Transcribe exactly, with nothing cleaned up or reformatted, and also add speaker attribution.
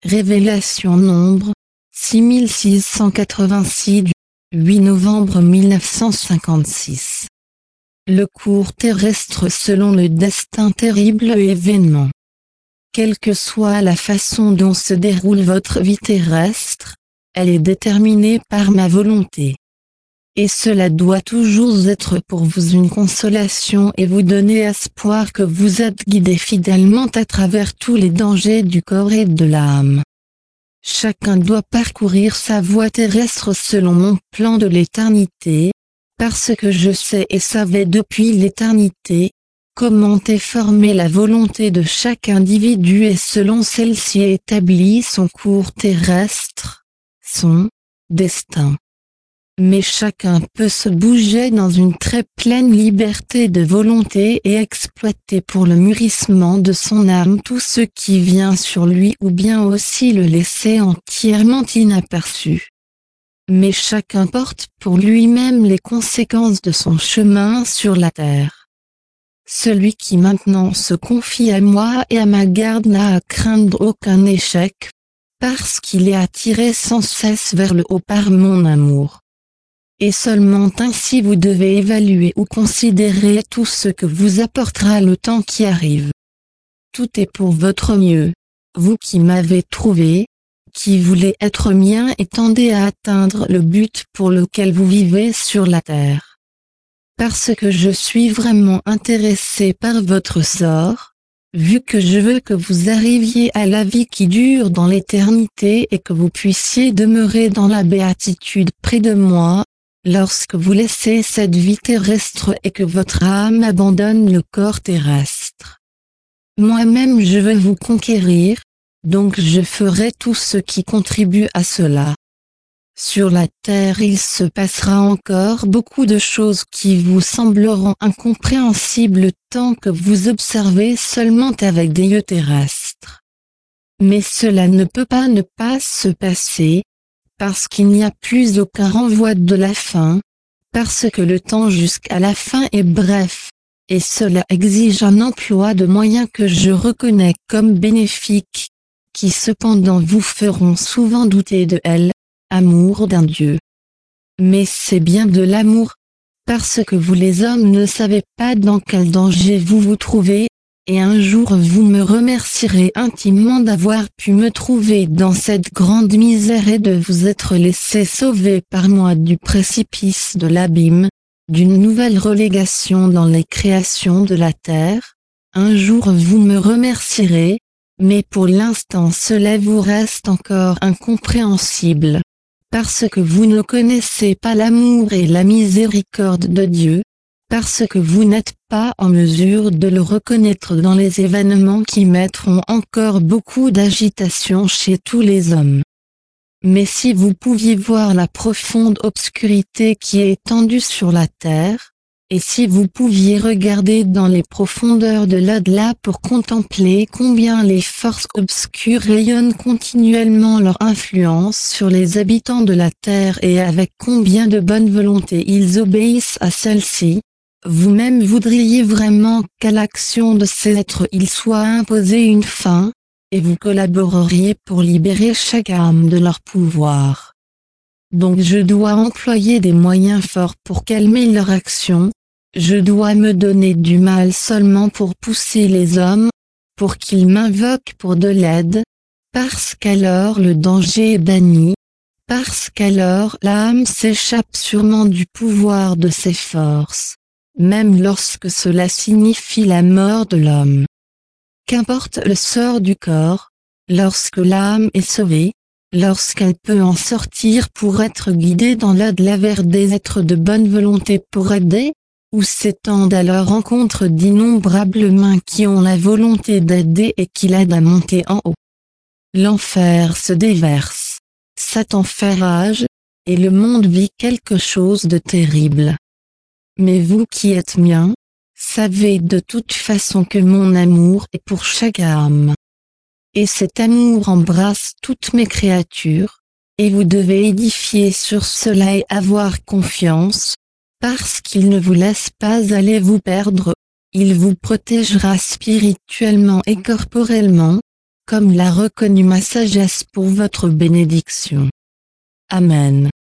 Speaker 1: Révélation Nombre, six mille six cent quatre-vingt-six du huit novembre mille neuf cent cinquante-six. Le cours terrestre selon le destin terrible événement. Quelle que soit la façon dont se déroule votre vie terrestre, elle est déterminée par ma volonté. Et cela doit toujours être pour vous une consolation et vous donner espoir que vous êtes guidé fidèlement à travers tous les dangers du corps et de l'âme. Chacun doit parcourir sa voie terrestre selon mon plan de l'éternité, parce que je sais et savais depuis l'éternité, comment est formée la volonté de chaque individu et selon celle-ci établit son cours terrestre, son destin. Mais chacun peut se bouger dans une très pleine liberté de volonté et exploiter pour le mûrissement de son âme tout ce qui vient sur lui ou bien aussi le laisser entièrement inaperçu. Mais chacun porte pour lui-même les conséquences de son chemin sur la terre. Celui qui maintenant se confie à moi et à ma garde n'a à craindre aucun échec, parce qu'il est attiré sans cesse vers le haut par mon amour. Et seulement ainsi vous devez évaluer ou considérer tout ce que vous apportera le temps qui arrive. Tout est pour votre mieux, vous qui m'avez trouvé, qui voulez être mien et tendez à atteindre le but pour lequel vous vivez sur la terre. Parce que je suis vraiment intéressé par votre sort, vu que je veux que vous arriviez à la vie qui dure dans l'éternité et que vous puissiez demeurer dans la béatitude près de moi, lorsque vous laissez cette vie terrestre et que votre âme abandonne le corps terrestre. Moi-même je veux vous conquérir, donc je ferai tout ce qui contribue à cela. Sur la terre il se passera encore beaucoup de choses qui vous sembleront incompréhensibles tant que vous observez seulement avec des yeux terrestres. Mais cela ne peut pas ne pas se passer, parce qu'il n'y a plus aucun renvoi de la fin, parce que le temps jusqu'à la fin est bref, et cela exige un emploi de moyens que je reconnais comme bénéfiques, qui cependant vous feront souvent douter de elle, amour d'un Dieu. Mais c'est bien de l'amour, parce que vous les hommes ne savez pas dans quel danger vous vous trouvez, et un jour vous me remercierez intimement d'avoir pu me trouver dans cette grande misère et de vous être laissé sauver par moi du précipice de l'abîme, d'une nouvelle relégation dans les créations de la terre. Un jour vous me remercierez, mais pour l'instant cela vous reste encore incompréhensible, parce que vous ne connaissez pas l'amour et la miséricorde de Dieu, parce que vous n'êtes pas en mesure de le reconnaître dans les événements qui mettront encore beaucoup d'agitation chez tous les hommes. Mais si vous pouviez voir la profonde obscurité qui est étendue sur la terre, et si vous pouviez regarder dans les profondeurs de l'au-delà pour contempler combien les forces obscures rayonnent continuellement leur influence sur les habitants de la terre et avec combien de bonne volonté ils obéissent à celle-ci, vous-même voudriez vraiment qu'à l'action de ces êtres il soit imposé une fin, et vous collaboreriez pour libérer chaque âme de leur pouvoir. Donc je dois employer des moyens forts pour calmer leur action, je dois me donner du mal seulement pour pousser les hommes, pour qu'ils m'invoquent pour de l'aide, parce qu'alors le danger est banni, parce qu'alors l'âme s'échappe sûrement du pouvoir de ses forces, même lorsque cela signifie la mort de l'homme. Qu'importe le sort du corps, lorsque l'âme est sauvée, lorsqu'elle peut en sortir pour être guidée dans l'au-delà vers des êtres de bonne volonté pour aider, ou s'étendent à leur rencontre d'innombrables mains qui ont la volonté d'aider et qui l'aident à monter en haut. L'enfer se déverse, Satan fait rage, et le monde vit quelque chose de terrible. Mais vous qui êtes mien, savez de toute façon que mon amour est pour chaque âme. Et cet amour embrasse toutes mes créatures, et vous devez édifier sur cela et avoir confiance, parce qu'il ne vous laisse pas aller vous perdre, il vous protégera spirituellement et corporellement, comme l'a reconnu ma sagesse pour votre bénédiction. Amen.